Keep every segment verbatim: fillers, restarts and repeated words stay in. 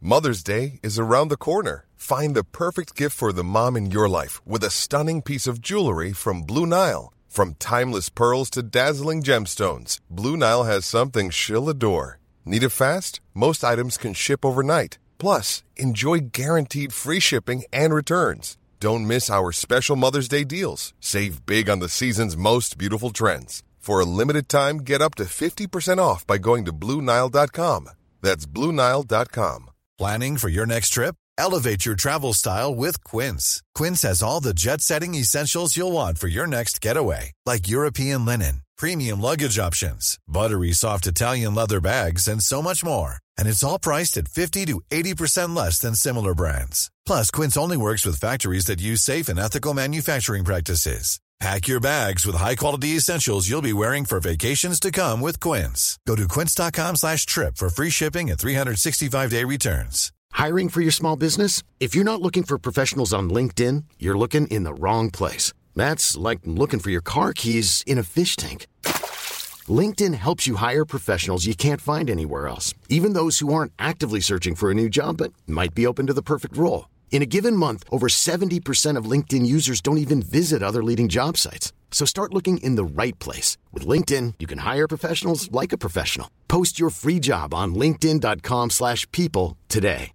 Mother's Day is around the corner. Find the perfect gift for the mom in your life with a stunning piece of jewelry from Blue Nile. From timeless pearls to dazzling gemstones, Blue Nile has something she'll adore. Need it fast? Most items can ship overnight. Plus, enjoy guaranteed free shipping and returns. Don't miss our special Mother's Day deals. Save big on the season's most beautiful trends. For a limited time, get up to fifty percent off by going to Blue Nile dot com. That's Blue Nile dot com. Planning for your next trip? Elevate your travel style with Quince. Quince has all the jet-setting essentials you'll want for your next getaway, like European linen, premium luggage options, buttery soft Italian leather bags, and so much more. And it's all priced at fifty to eighty percent less than similar brands. Plus, Quince only works with factories that use safe and ethical manufacturing practices. Pack your bags with high-quality essentials you'll be wearing for vacations to come with Quince. Go to quince.com slash trip for free shipping and three sixty-five day returns. Hiring for your small business? If you're not looking for professionals on LinkedIn, you're looking in the wrong place. That's like looking for your car keys in a fish tank. LinkedIn helps you hire professionals you can't find anywhere else, even those who aren't actively searching for a new job but might be open to the perfect role. In a given month, over seventy percent of LinkedIn users don't even visit other leading job sites. So start looking in the right place. With LinkedIn, you can hire professionals like a professional. Post your free job on linkedin.com slash people today.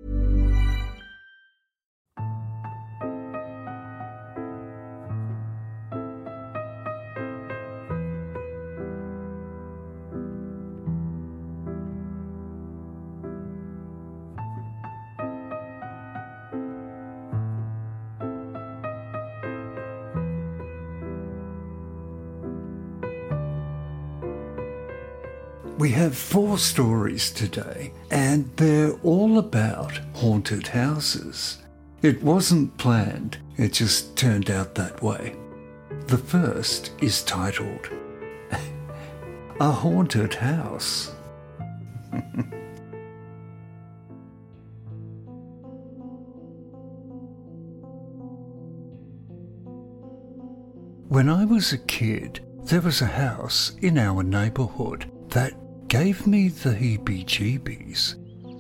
We have four stories today, and they're all about haunted houses. It wasn't planned, it just turned out that way. The first is titled, A Haunted House. When I was a kid, there was a house in our neighbourhood that gave me the heebie-jeebies.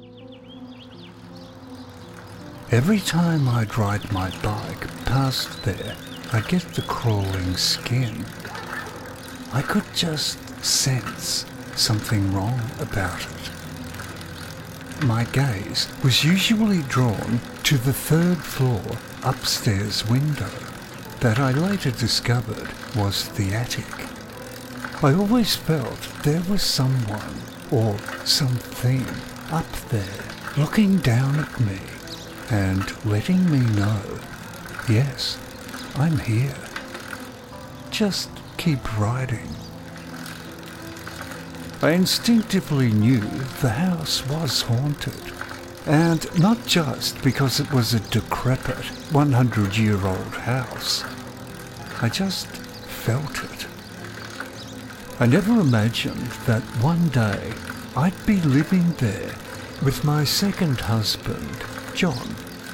Every time I'd ride my bike past there, I'd get the crawling skin. I could just sense something wrong about it. My gaze was usually drawn to the third floor upstairs window that I later discovered was the attic. I always felt there was someone or something up there looking down at me and letting me know, yes, I'm here. Just keep riding. I instinctively knew the house was haunted, and not just because it was a decrepit one hundred year old house. I just felt it. I never imagined that one day I'd be living there with my second husband, John.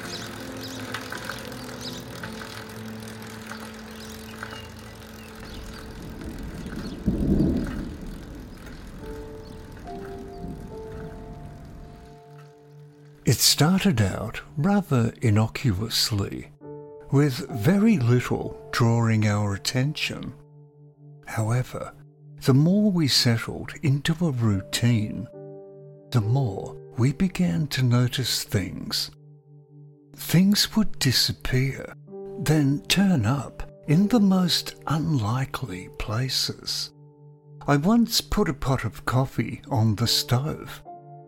It started out rather innocuously, with very little drawing our attention. However, the more we settled into a routine, the more we began to notice things. Things would disappear, then turn up in the most unlikely places. I once put a pot of coffee on the stove.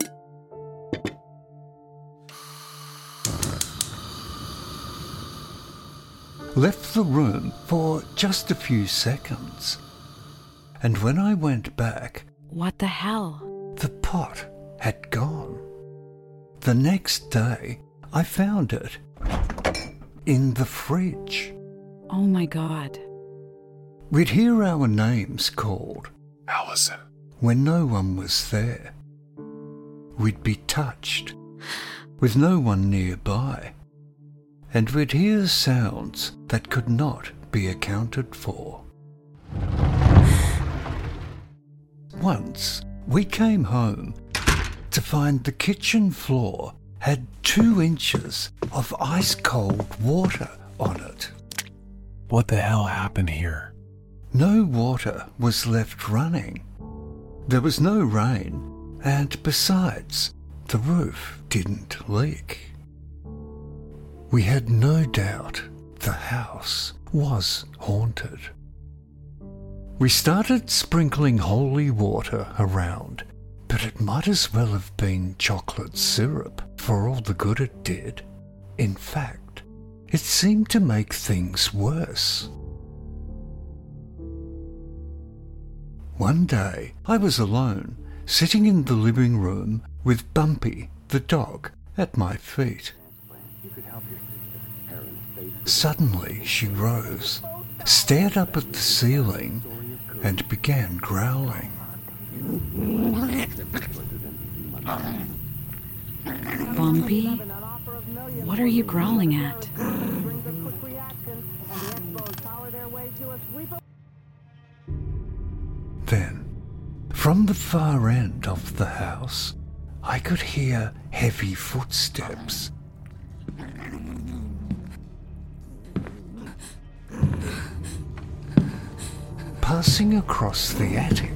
Left the room for just a few seconds. And when I went back... What the hell? The pot had gone. The next day, I found it in the fridge. Oh my God. We'd hear our names called. Allison. When no one was there. We'd be touched, with no one nearby. And we'd hear sounds that could not be accounted for. Once, we came home to find the kitchen floor had two inches of ice-cold water on it. What the hell happened here? No water was left running. There was no rain, and besides, the roof didn't leak. We had no doubt the house was haunted. We started sprinkling holy water around, but it might as well have been chocolate syrup for all the good it did. In fact, it seemed to make things worse. One day, I was alone, sitting in the living room with Bumpy, the dog, at my feet. Suddenly, she rose, stared up at the ceiling, and began growling. Bumpy? What are you growling at? Then, from the far end of the house, I could hear heavy footsteps. Passing across the attic.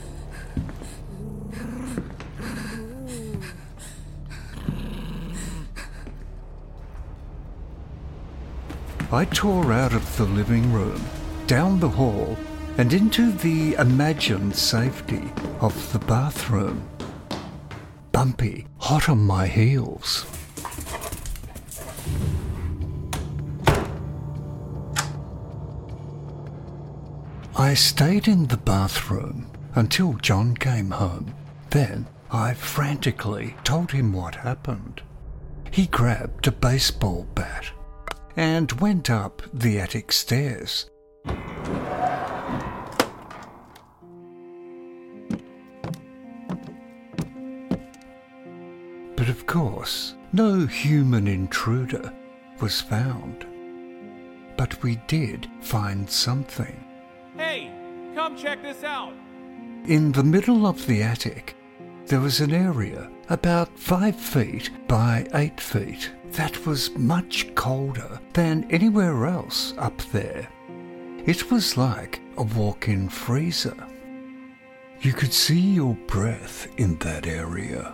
I tore out of the living room, down the hall, and into the imagined safety of the bathroom. Bumpy, hot on my heels. I stayed in the bathroom until John came home. Then I frantically told him what happened. He grabbed a baseball bat and went up the attic stairs. But of course, no human intruder was found. But we did find something. Hey, come check this out. In the middle of the attic, there was an area about five feet by eight feet that was much colder than anywhere else up there. It was like a walk-in freezer. You could see your breath in that area.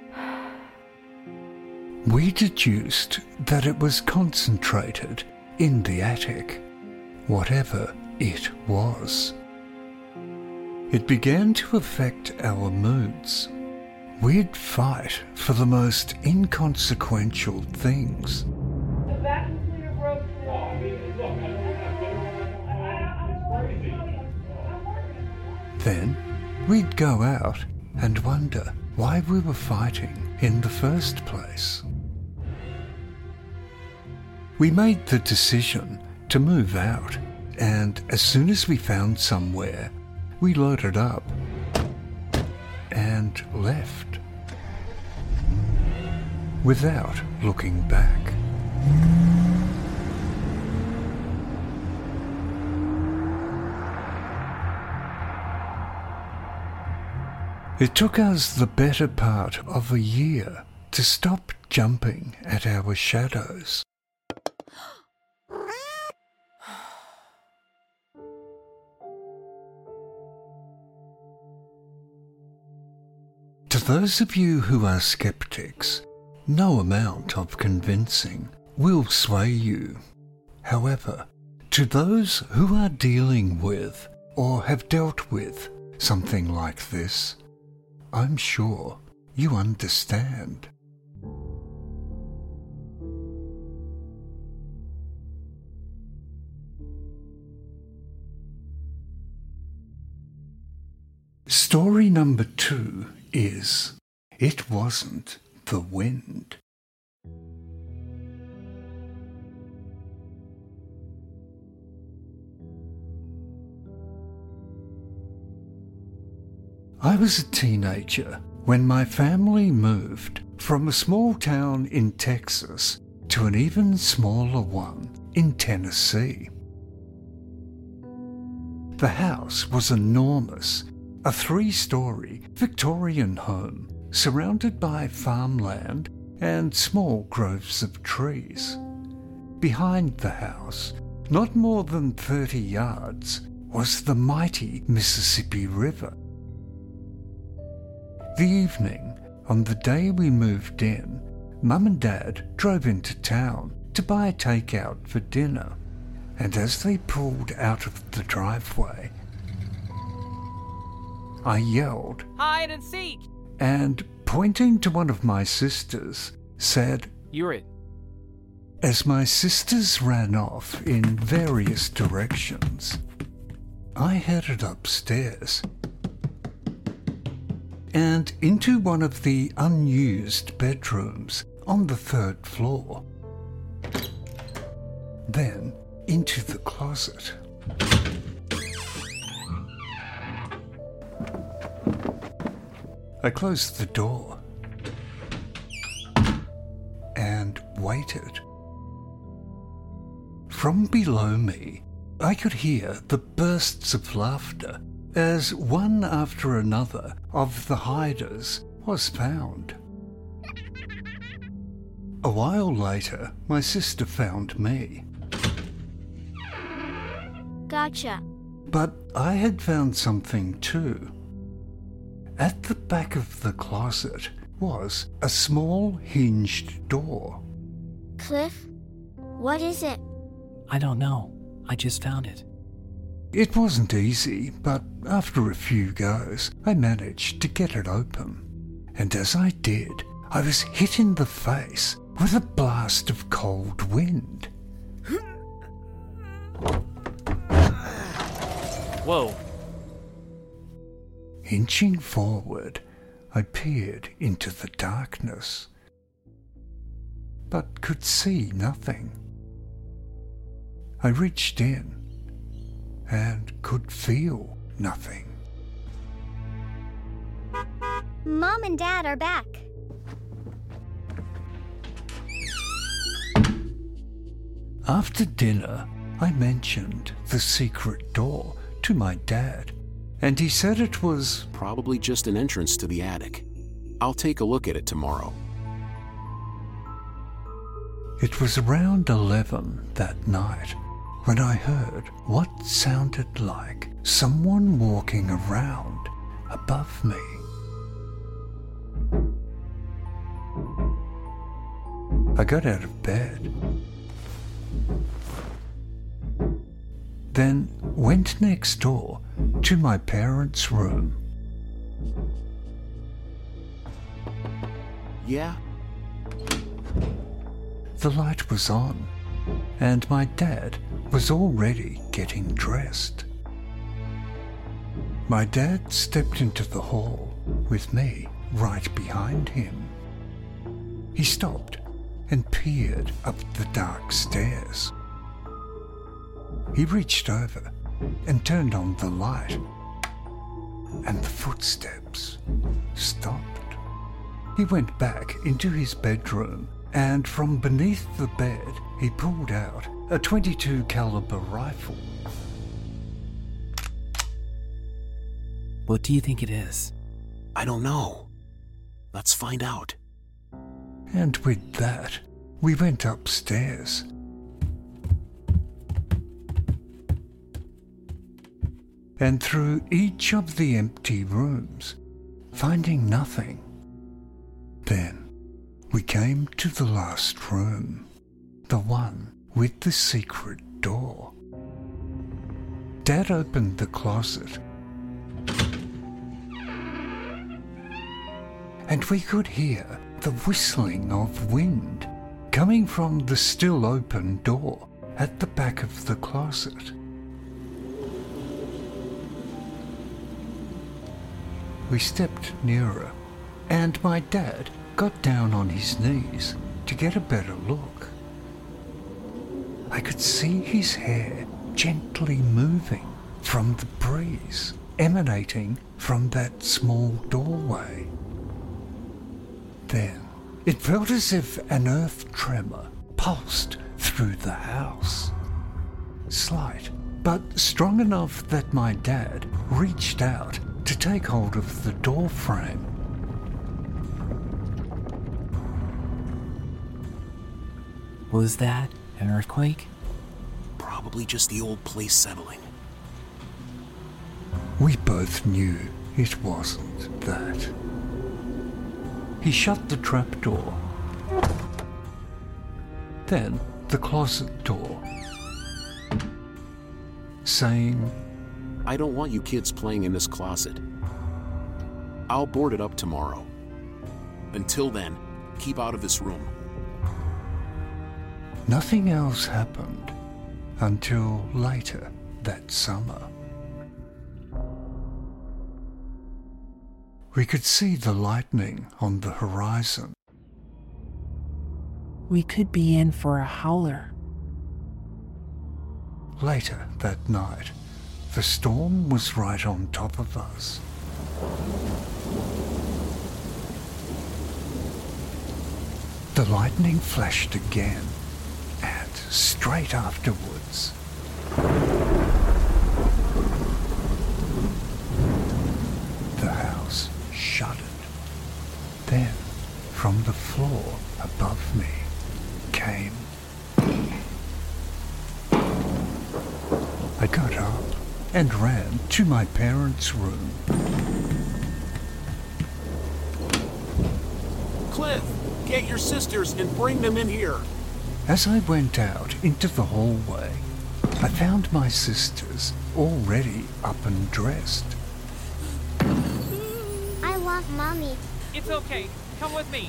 We deduced that it was concentrated in the attic, whatever it was. It began to affect our moods. We'd fight for the most inconsequential things. Then we'd go out and wonder why we were fighting in the first place. We made the decision to move out, and as soon as we found somewhere, we loaded up and left without looking back. It took us the better part of a year to stop jumping at our shadows. To those of you who are skeptics, no amount of convincing will sway you. However, to those who are dealing with or have dealt with something like this, I'm sure you understand. Story number two is, it wasn't the wind. I was a teenager when my family moved from a small town in Texas to an even smaller one in Tennessee. The house was enormous, a three-story Victorian home surrounded by farmland and small groves of trees. Behind the house, not more than thirty yards, was the mighty Mississippi River. The evening, on the day we moved in, Mum and Dad drove into town to buy takeout for dinner, and as they pulled out of the driveway, I yelled, "Hide and seek!" and, pointing to one of my sisters, said, "You're it." As my sisters ran off in various directions, I headed upstairs and into one of the unused bedrooms on the third floor, then into the closet. I closed the door and waited. From below me, I could hear the bursts of laughter as one after another of the hiders was found. A while later, my sister found me. Gotcha. But I had found something too. At the back of the closet was a small hinged door. Cliff, what is it? I don't know. I just found it. It wasn't easy, but after a few goes, I managed to get it open. And as I did, I was hit in the face with a blast of cold wind. Whoa. Inching forward, I peered into the darkness, but could see nothing. I reached in and could feel nothing. Mom and Dad are back. After dinner, I mentioned the secret door to my dad, and he said it was probably just an entrance to the attic. I'll take a look at it tomorrow. It was around eleven that night when I heard what sounded like someone walking around above me. I got out of bed, then went next door to my parents' room. Yeah? The light was on, and my dad was already getting dressed. My dad stepped into the hall with me right behind him. He stopped and peered up the dark stairs. He reached over and turned on the light, and the footsteps stopped. He went back into his bedroom, and from beneath the bed he pulled out a twenty-two caliber rifle. What do you think it is? I don't know. Let's find out. And with that, we went upstairs. And through each of the empty rooms, finding nothing. Then we came to the last room, the one with the secret door. Dad opened the closet, and we could hear the whistling of wind coming from the still open door at the back of the closet. We stepped nearer, and my dad got down on his knees to get a better look. I could see his hair gently moving from the breeze emanating from that small doorway. Then it felt as if an earth tremor pulsed through the house. Slight, but strong enough that my dad reached out to take hold of the door frame. Was that an earthquake? Probably just the old place settling. We both knew it wasn't that. He shut the trapdoor. Then the closet door, saying, I don't want you kids playing in this closet. I'll board it up tomorrow. Until then, keep out of this room. Nothing else happened until later that summer. We could see the lightning on the horizon. We could be in for a howler. Later that night, the storm was right on top of us. The lightning flashed again, and straight afterwards, the house shuddered. Then, from the floor above me, came. I got up and ran to my parents' room. Cliff, get your sisters and bring them in here. As I went out into the hallway, I found my sisters already up and dressed. I want Mommy. It's okay. Come with me.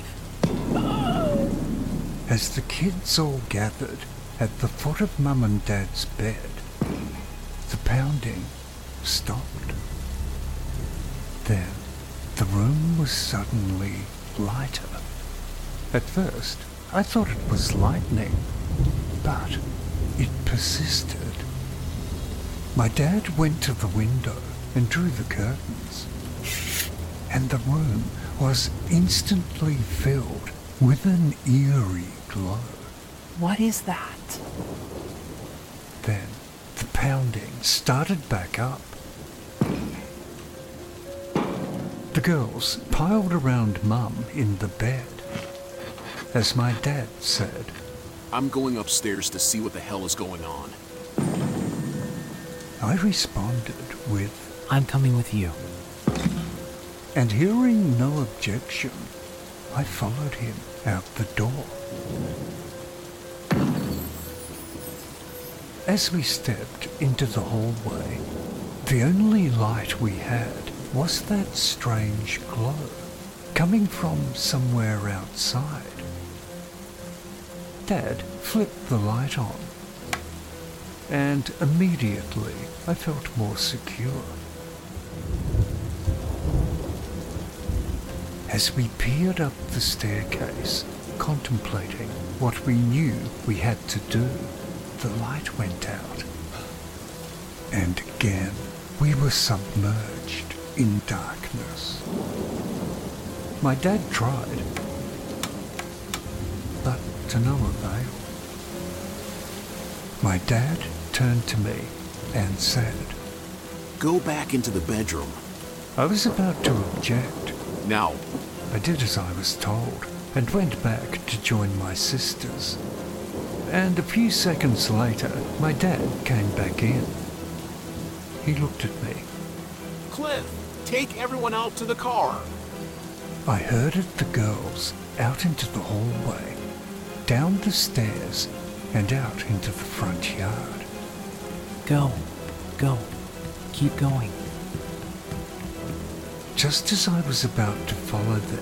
As the kids all gathered at the foot of Mum and Dad's bed, the pounding stopped. Then the room was suddenly lighter. At first, I thought it was lightning, but it persisted. My dad went to the window and drew the curtains, and the room was instantly filled with an eerie glow. What is that? Then the pounding started back up. The girls piled around Mum in the bed. As my dad said, I'm going upstairs to see what the hell is going on. I responded with, I'm coming with you. And hearing no objection, I followed him out the door. As we stepped into the hallway, the only light we had was that strange glow coming from somewhere outside. Dad flipped the light on, and immediately I felt more secure. As we peered up the staircase, contemplating what we knew we had to do, the light went out. And again, we were submerged in darkness. My dad tried, but to no avail. My dad turned to me and said, Go back into the bedroom. I was about to object. Now. I did as I was told and went back to join my sisters. And a few seconds later, my dad came back in. He looked at me. Cliff, take everyone out to the car. I herded the girls out into the hallway, down the stairs, and out into the front yard. Go. Go. Keep going. Just as I was about to follow them,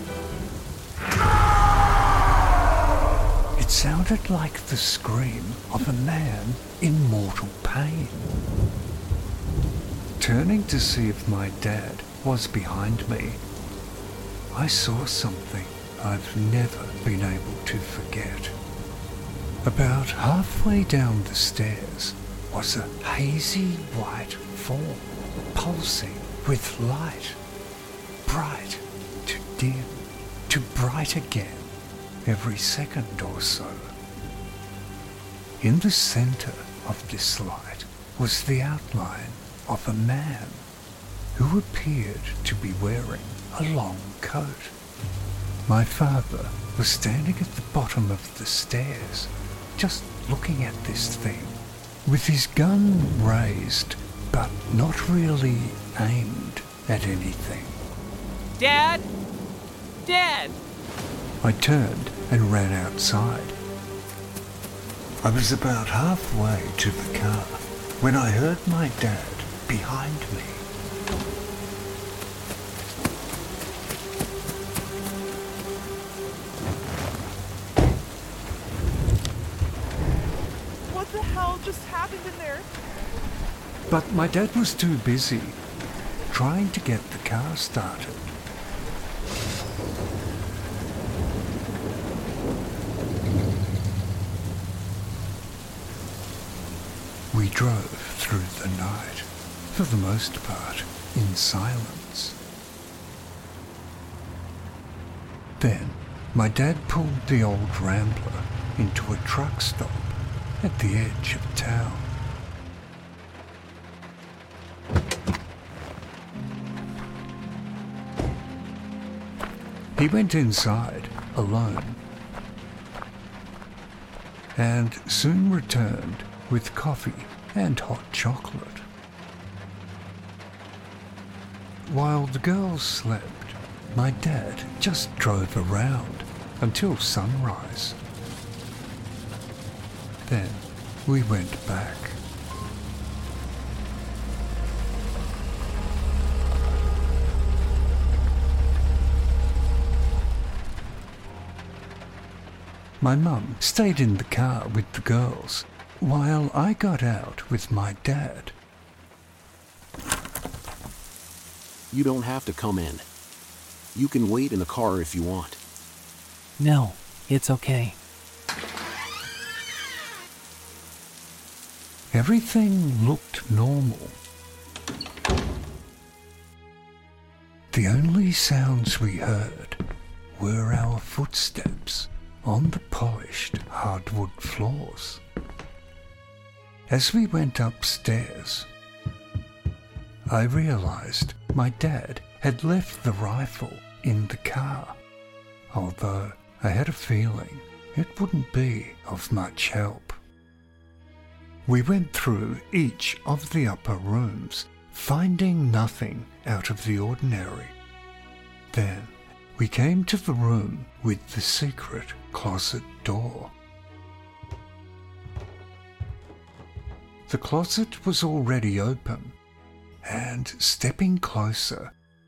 it sounded like the scream of a man in mortal pain. Turning to see if my dad was behind me, I saw something I've never been able to forget. About halfway down the stairs was a hazy white form, pulsing with light, bright to dim to bright again every second or so. In the center of this light was the outline of a man who appeared to be wearing a long coat. My father was standing at the bottom of the stairs, just looking at this thing, with his gun raised, but not really aimed at anything. Dad? Dad! I turned and ran outside. I was about halfway to the car when I heard my dad behind me. What the hell just happened in there? But my dad was too busy trying to get the car started. We drove through the night, for the most part, in silence. Then, my dad pulled the old Rambler into a truck stop at the edge of town. He went inside, alone, and soon returned with coffee and hot chocolate. While the girls slept, my dad just drove around until sunrise. Then we went back. My mum stayed in the car with the girls, while I got out with my dad. You don't have to come in. You can wait in the car if you want. No, it's okay. Everything looked normal. The only sounds we heard were our footsteps on the polished hardwood floors. As we went upstairs, I realized my dad had left the rifle in the car, although I had a feeling it wouldn't be of much help. We went through each of the upper rooms, finding nothing out of the ordinary. Then we came to the room with the secret closet door. The closet was already open, and stepping closer,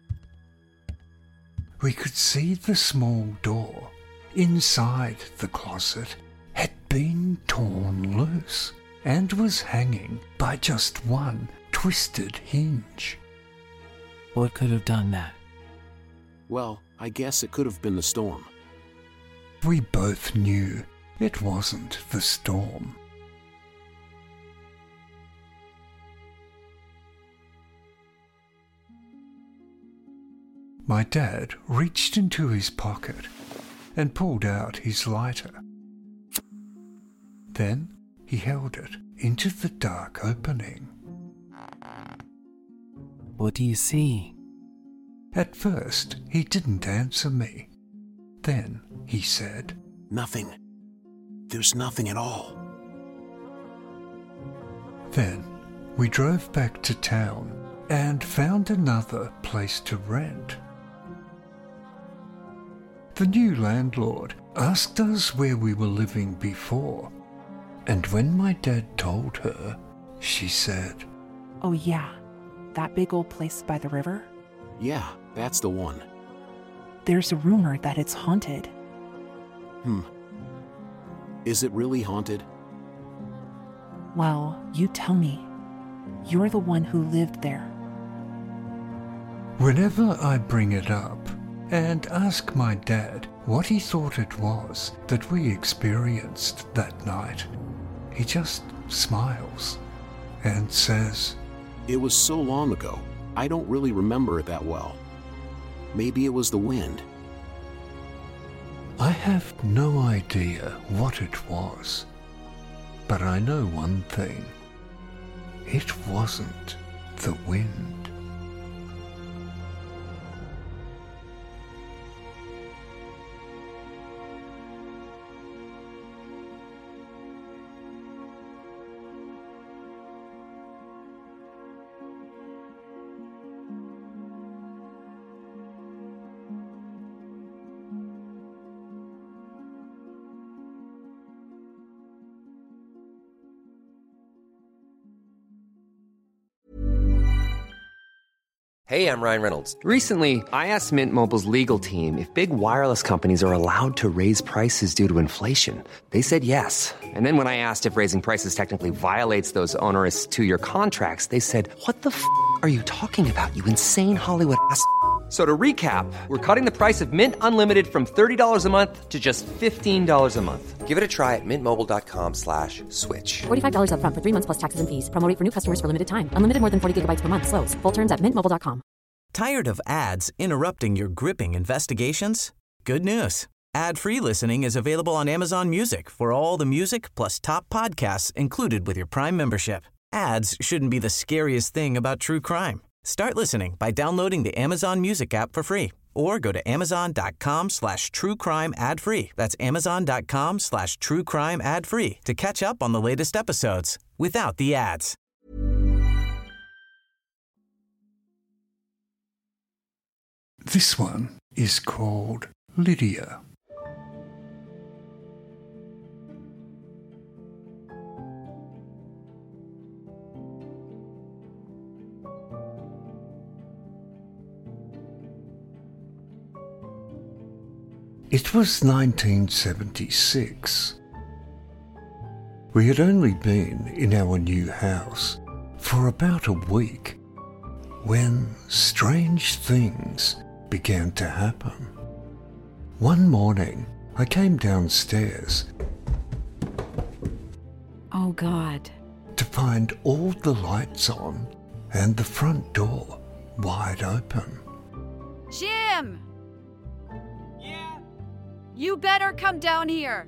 we could see the small door inside the closet had been torn loose and was hanging by just one twisted hinge. What could have done that? Well, I guess it could have been the storm. We both knew it wasn't the storm. My dad reached into his pocket and pulled out his lighter. Then he held it into the dark opening. What do you see? At first, he didn't answer me. Then he said, Nothing. There's nothing at all. Then we drove back to town and found another place to rent. The new landlord asked us where we were living before, and when my dad told her, she said, Oh yeah, that big old place by the river? Yeah, that's the one. There's a rumor that it's haunted. Hmm. Is it really haunted? Well, you tell me. You're the one who lived there. Whenever I bring it up and ask my dad what he thought it was that we experienced that night, he just smiles and says, It was so long ago, I don't really remember it that well. Maybe it was the wind. I have no idea what it was, but I know one thing. It wasn't the wind. Hey, I'm Ryan Reynolds. Recently, I asked Mint Mobile's legal team if big wireless companies are allowed to raise prices due to inflation. They said yes. And then when I asked if raising prices technically violates those onerous two-year contracts, they said, what the f*** are you talking about, you insane Hollywood ass f- So to recap, we're cutting the price of Mint Unlimited from thirty dollars a month to just fifteen dollars a month. Give it a try at mintmobile.com slash switch. forty-five dollars up front for three months plus taxes and fees. Promo rate for new customers for limited time. Unlimited more than forty gigabytes per month. Slows full terms at mint mobile dot com. Tired of ads interrupting your gripping investigations? Good news. Ad-free listening is available on Amazon Music for all the music plus top podcasts included with your Prime membership. Ads shouldn't be the scariest thing about true crime. Start listening by downloading the Amazon Music app for free or go to amazon.com slash true crime ad free. That's amazon.com slash true crime ad free to catch up on the latest episodes without the ads. This one is called Lydia. It was nineteen seventy-six. We had only been in our new house for about a week when strange things began to happen. One morning, I came downstairs. Oh, God. To find all the lights on and the front door wide open. Jim! Yeah? You better come down here.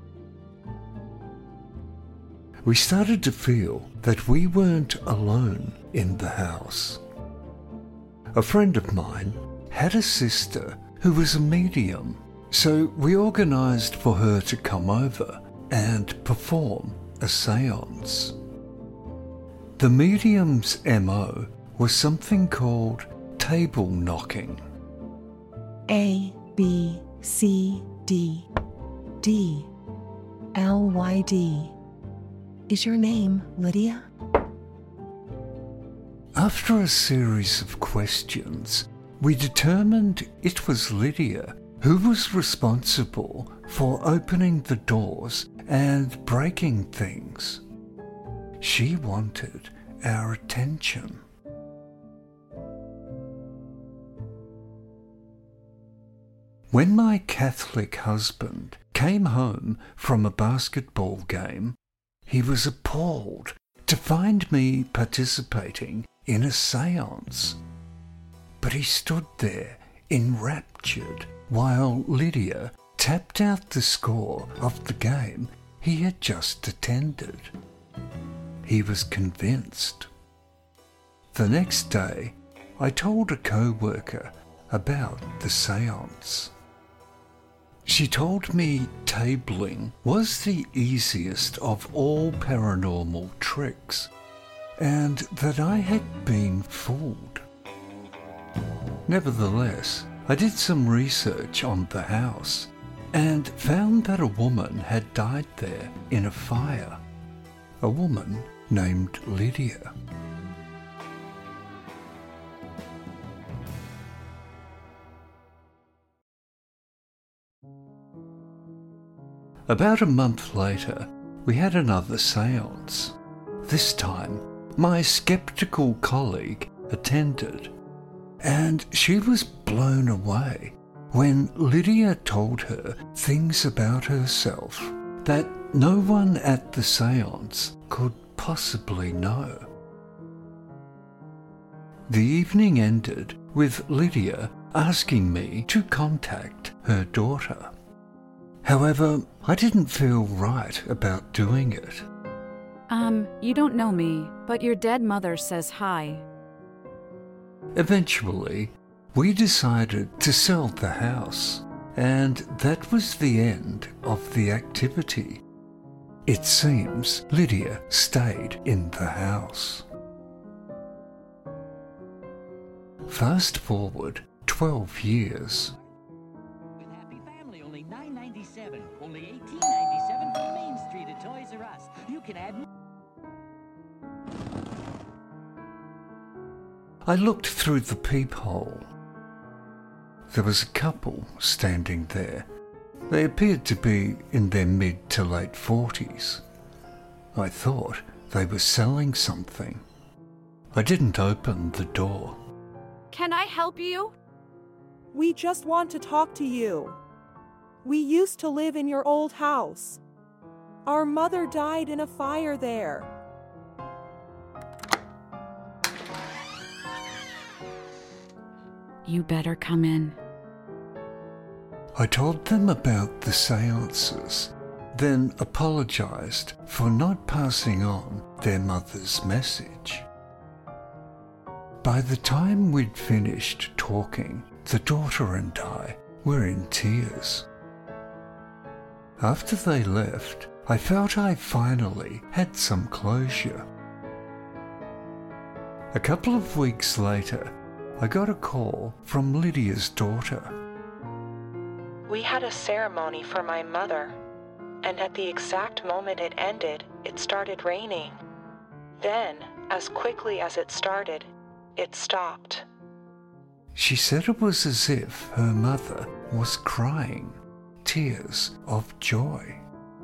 We started to feel that we weren't alone in the house. A friend of mine had a sister who was a medium, so we organised for her to come over and perform a séance. The medium's M O was something called table knocking. A, B, C, D, D, L, Y, D. Is your name Lydia? After a series of questions, we determined it was Lydia who was responsible for opening the doors and breaking things. She wanted our attention. When my Catholic husband came home from a basketball game, he was appalled to find me participating in a séance. But he stood there enraptured while Lydia tapped out the score of the game he had just attended. He was convinced. The next day, I told a co-worker about the séance. She told me tabling was the easiest of all paranormal tricks, and that I had been fooled. Nevertheless, I did some research on the house and found that a woman had died there in a fire. A woman named Lydia. About a month later, we had another séance. This time, my skeptical colleague attended, and she was blown away when Lydia told her things about herself that no one at the séance could possibly know. The evening ended with Lydia asking me to contact her daughter. However, I didn't feel right about doing it. Um, you don't know me, but your dead mother says hi. Eventually, we decided to sell the house, and that was the end of the activity. It seems Lydia stayed in the house. Fast forward twelve years. With Happy Family, only nine ninety-seven. Only eighteen ninety-seven from Main Street at Toys R Us. You can add... I looked through the peephole. There was a couple standing there. They appeared to be in their mid to late forties. I thought they were selling something. I didn't open the door. Can I help you? We just want to talk to you. We used to live in your old house. Our mother died in a fire there. You better come in. I told them about the seances, then apologized for not passing on their mother's message. By the time we'd finished talking, the daughter and I were in tears. After they left, I felt I finally had some closure. A couple of weeks later, I got a call from Lydia's daughter. We had a ceremony for my mother, and at the exact moment it ended, it started raining. Then, as quickly as it started, it stopped. She said it was as if her mother was crying, tears of joy.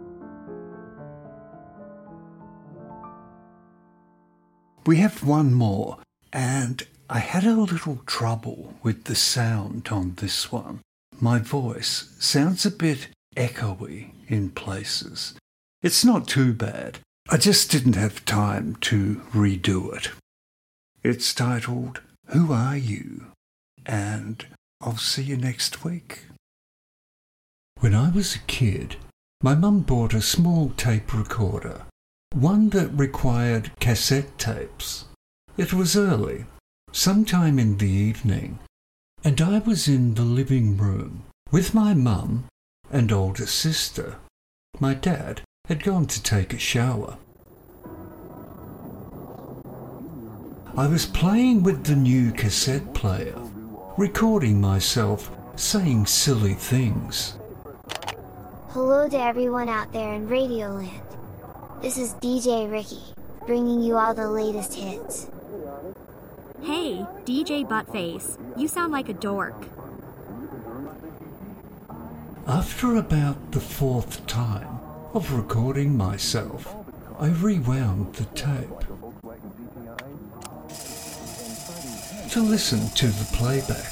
We have one more, and I had a little trouble with the sound on this one. My voice sounds a bit echoey in places. It's not too bad. I just didn't have time to redo it. It's titled, Who Are You? And I'll see you next week. When I was a kid, my mum bought a small tape recorder, one that required cassette tapes. It was early, sometime in the evening, and I was in the living room with my mum and older sister. My dad had gone to take a shower. I was playing with the new cassette player, recording myself saying silly things. Hello to everyone out there in Radioland. This is D J Ricky, bringing you all the latest hits. Hey, D J Buttface, you sound like a dork. After about the fourth time of recording myself, I rewound the tape to listen to the playback.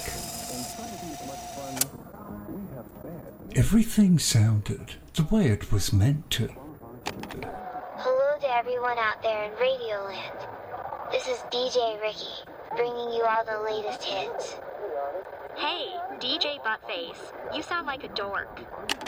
Everything sounded the way it was meant to. Hello to everyone out there in Radioland. This is D J Ricky, bringing you all the latest hits. Hey, D J Buttface, you sound like a dork.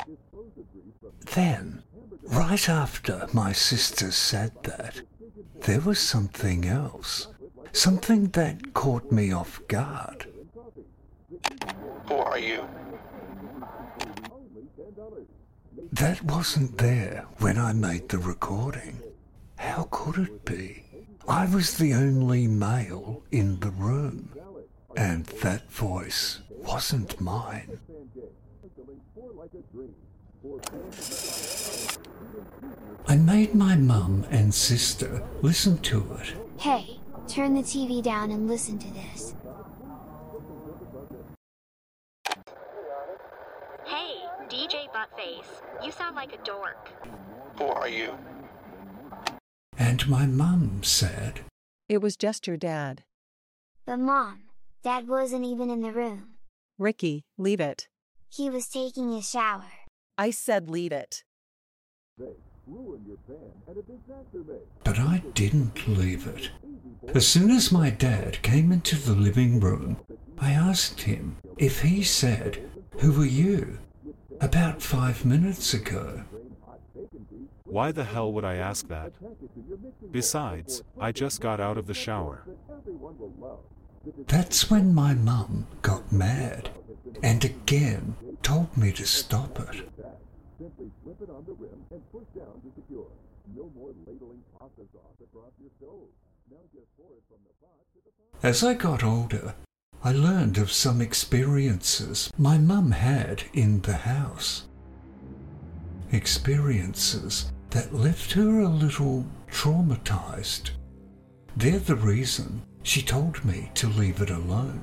Then, right after my sister said that, there was something else. Something that caught me off guard. Who are you? That wasn't there when I made the recording. How could it be? I was the only male in the room, and that voice wasn't mine. I made my mum and sister listen to it. Hey, turn the T V down and listen to this. Hey, D J Buttface, you sound like a dork. Who are you? And my mum said, It was just your dad. But Mom, Dad wasn't even in the room. Ricky, leave it. He was taking a shower. I said leave it. But I didn't leave it. As soon as my dad came into the living room, I asked him if he said, Who are you? About five minutes ago. Why the hell would I ask that? Besides, I just got out of the shower. That's when my mum got mad, and again told me to stop it. As I got older, I learned of some experiences my mum had in the house. Experiences that left her a little traumatized. They're the reason she told me to leave it alone.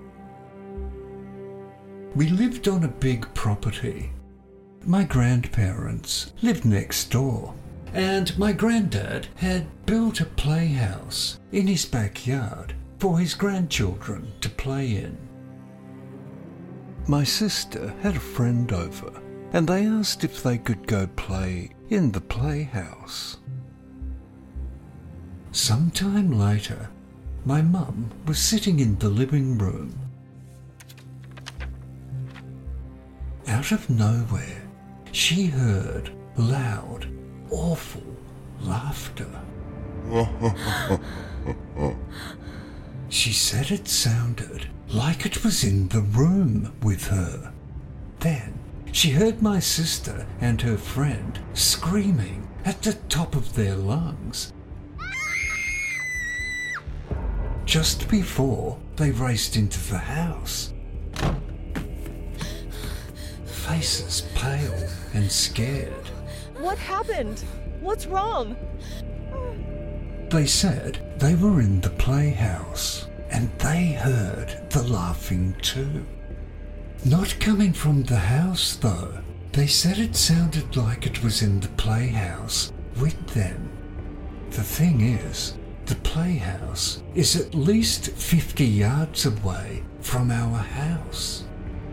We lived on a big property. My grandparents lived next door, and my granddad had built a playhouse in his backyard for his grandchildren to play in. My sister had a friend over, and they asked if they could go play in the playhouse. Sometime later, my mum was sitting in the living room. Out of nowhere, she heard loud, awful laughter. She said it sounded like it was in the room with her. Then she heard my sister and her friend screaming at the top of their lungs. Just before they raced into the house, faces pale and scared. What happened? What's wrong? They said they were in the playhouse and they heard the laughing too. Not coming from the house though. They said it sounded like it was in the playhouse with them. The thing is, the playhouse is at least fifty yards away from our house.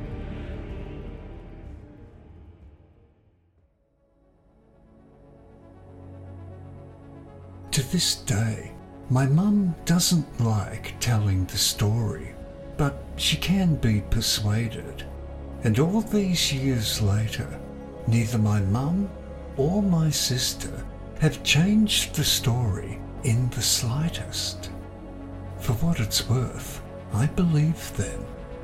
To this day, my mum doesn't like telling the story, but she can be persuaded. And all these years later, neither my mum or my sister have changed the story in the slightest. For what it's worth, I believe them.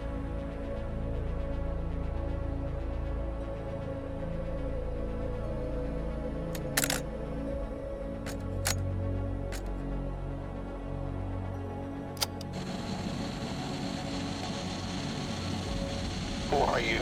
Who are you?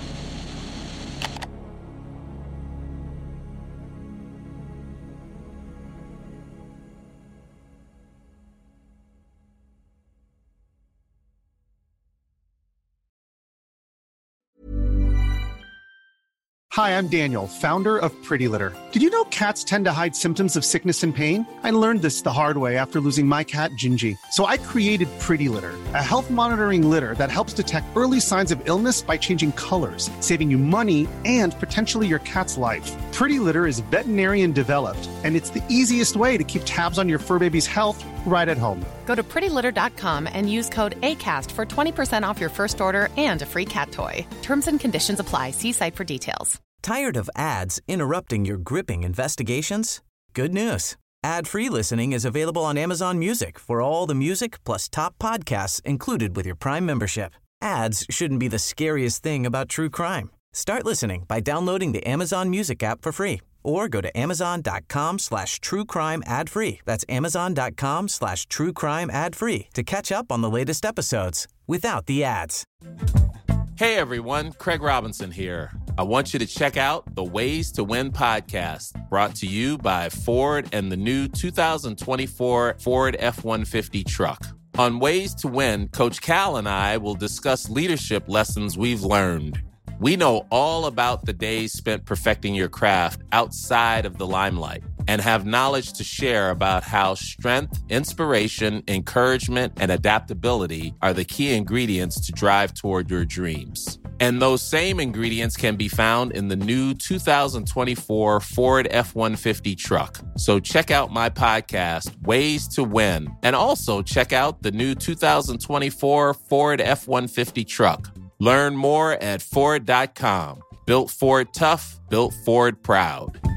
Hi, I'm Daniel, founder of Pretty Litter. Did you know cats tend to hide symptoms of sickness and pain? I learned this the hard way after losing my cat, Gingy. So I created Pretty Litter, a health monitoring litter that helps detect early signs of illness by changing colors, saving you money and potentially your cat's life. Pretty Litter is veterinarian developed, and it's the easiest way to keep tabs on your fur baby's health right at home. Go to pretty litter dot com and use code ACAST for twenty percent off your first order and a free cat toy. Terms and conditions apply. See site for details. Tired of ads interrupting your gripping investigations? Good news. Ad-free listening is available on Amazon Music for all the music plus top podcasts included with your Prime membership. Ads shouldn't be the scariest thing about true crime. Start listening by downloading the Amazon Music app for free or go to amazon.com slash true crime ad free. That's amazon.com slash true crime ad free to catch up on the latest episodes without the ads. Hey everyone, Craig Robinson here. I want you to check out the Ways to Win podcast, brought to you by Ford and the new two thousand twenty-four Ford F one fifty truck. On Ways to Win, Coach Cal and I will discuss leadership lessons we've learned. We know all about the days spent perfecting your craft outside of the limelight and have knowledge to share about how strength, inspiration, encouragement, and adaptability are the key ingredients to drive toward your dreams. And those same ingredients can be found in the new two thousand twenty-four Ford F one fifty truck. So check out my podcast, Ways to Win, and also check out the new two thousand twenty-four Ford F one fifty truck. Learn more at Ford dot com. Built Ford tough, built Ford proud.